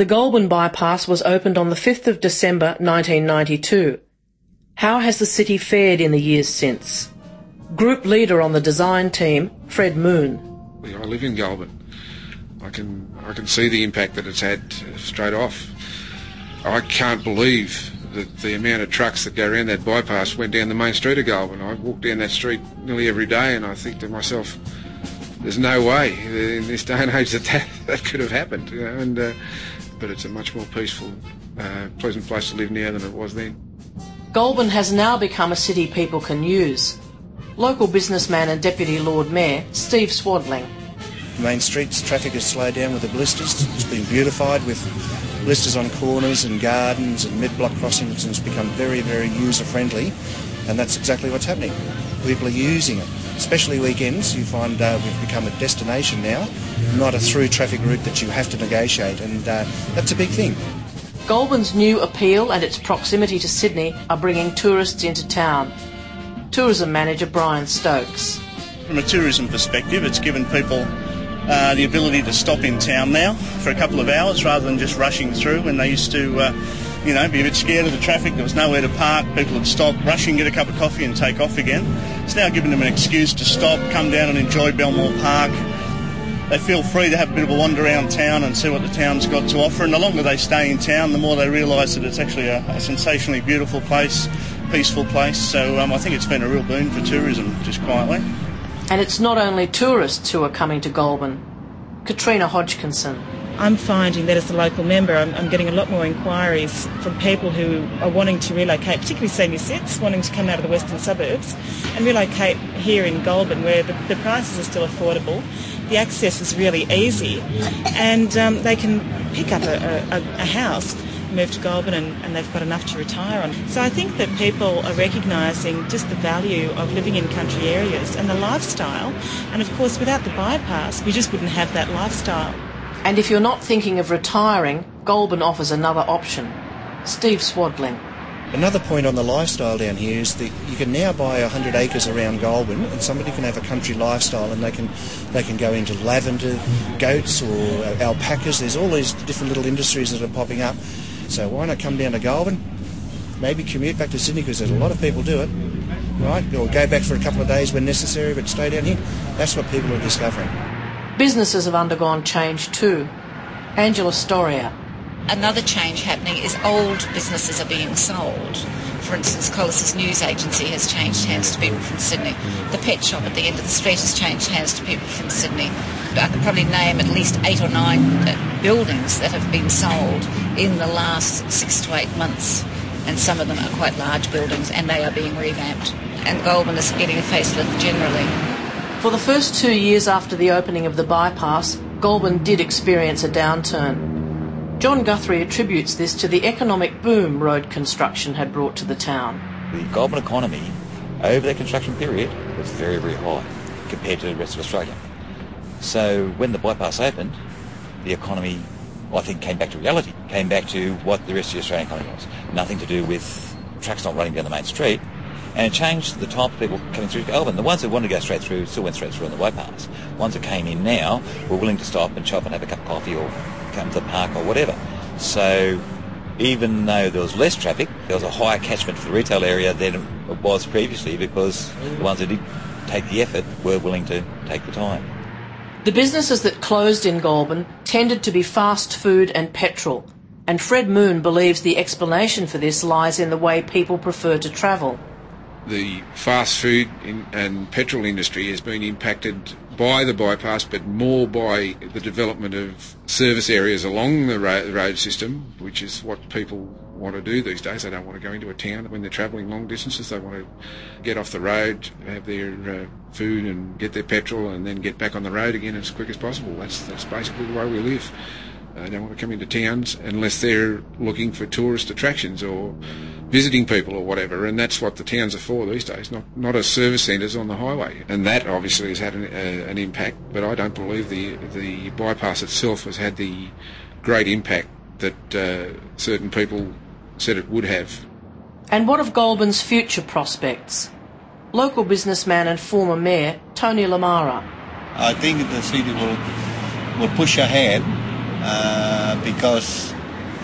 Goulburn bypass was opened on the 5th of December 1992. How has the city fared in the years since? Group leader on the design team, Fred Moon. I live in Goulburn. I can see the impact that it's had straight off. I can't believe that the amount of trucks that go around that bypass went down the main street of Goulburn. I walk down that street nearly every day and I think to myself, there's no way in this day and age that could have happened. You know, but it's a much more peaceful, pleasant place to live now than it was then. Goulburn has now become a city people can use. Local businessman and Deputy Lord Mayor, Steve Swadling. Main streets, traffic has slowed down with the blisters. It's been beautified with blisters on corners and gardens and mid-block crossings, and it's become very, very user-friendly, and that's exactly what's happening. People are using it, especially weekends. You find we've become a destination now, not a through traffic route that you have to negotiate, and that's a big thing. Goulburn's new appeal and its proximity to Sydney are bringing tourists into town. Tourism manager Brian Stokes. From a tourism perspective, it's given people the ability to stop in town now for a couple of hours rather than just rushing through when they used to be a bit scared of the traffic. There was nowhere to park. People would stop, rush in, get a cup of coffee and take off again. It's now given them an excuse to stop, come down and enjoy Belmore Park. They feel free to have a bit of a wander around town and see what the town's got to offer, and the longer they stay in town, the more they realise that it's actually a sensationally beautiful place, peaceful place. So I think it's been a real boon for tourism, just quietly. And it's not only tourists who are coming to Goulburn. Katrina Hodgkinson. I'm finding that as a local member, I'm getting a lot more inquiries from people who are wanting to relocate, particularly senior cits, wanting to come out of the western suburbs and relocate here in Goulburn, where the prices are still affordable, the access is really easy, and they can pick up a house, move to Goulburn, and they've got enough to retire on. So I think that people are recognising just the value of living in country areas and the lifestyle, and of course without the bypass we just wouldn't have that lifestyle. And if you're not thinking of retiring, Goulburn offers another option. Steve Swadling. Another point on the lifestyle down here is that you can now buy 100 acres around Goulburn, and somebody can have a country lifestyle, and they can go into lavender, goats or alpacas. There's all these different little industries that are popping up. So why not come down to Goulburn, maybe commute back to Sydney, because there's a lot of people do it, right? Or go back for a couple of days when necessary, but stay down here. That's what people are discovering. Businesses have undergone change too. Angela Storia. Another change happening is old businesses are being sold. For instance, Collis's news agency has changed hands to people from Sydney. The pet shop at the end of the street has changed hands to people from Sydney. I could probably name at least 8 or 9 buildings that have been sold in the last 6 to 8 months. And some of them are quite large buildings, and they are being revamped. And Goulburn is getting a facelift generally. For the first 2 years after the opening of the bypass, Goulburn did experience a downturn. John Guthrie attributes this to the economic boom road construction had brought to the town. The Goulburn economy over that construction period was very, very high compared to the rest of Australia. So when the bypass opened, the economy, I think, came back to reality, came back to what the rest of the Australian economy was. Nothing to do with trucks not running down the main street. And it changed the type of people coming through Goulburn. The ones that wanted to go straight through still went straight through on the bypass. The ones that came in now were willing to stop and shop and have a cup of coffee or come to the park or whatever. So even though there was less traffic, there was a higher catchment for the retail area than it was previously, because the ones that did take the effort were willing to take the time. The businesses that closed in Goulburn tended to be fast food and petrol, and Fred Moon believes the explanation for this lies in the way people prefer to travel. The fast food and petrol industry has been impacted by the bypass, but more by the development of service areas along the road system, which is what people want to do these days. They don't want to go into a town when they're travelling long distances. They want to get off the road, have their food and get their petrol, and then get back on the road again as quick as possible. That's basically the way we live. They don't want to come into towns unless they're looking for tourist attractions or visiting people or whatever, and that's what the towns are for these days, not as service centres on the highway. And that obviously has had an impact, but I don't believe the bypass itself has had the great impact that certain people said it would have. And what of Goulburn's future prospects? Local businessman and former mayor Tony Lamara. I think the city will push ahead because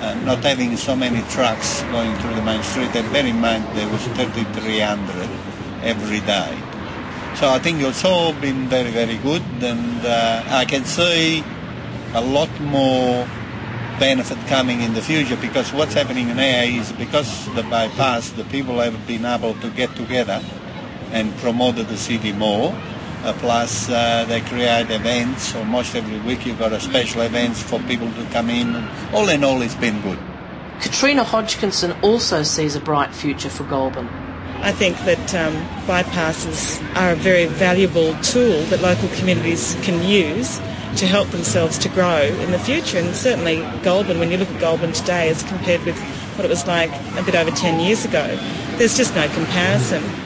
not having so many trucks going through the main street, and bear in mind there was 3,300 every day. So I think it's all been very, very good, and I can see a lot more benefit coming in the future, because what's happening now is because the bypass, the people have been able to get together and promote the city more. Plus they create events almost every week. You've got a special events for people to come in. All in all, it's been good. Katrina Hodgkinson also sees a bright future for Goulburn. I think that bypasses are a very valuable tool that local communities can use to help themselves to grow in the future. And certainly Goulburn, when you look at Goulburn today as compared with what it was like a bit over 10 years ago, there's just no comparison.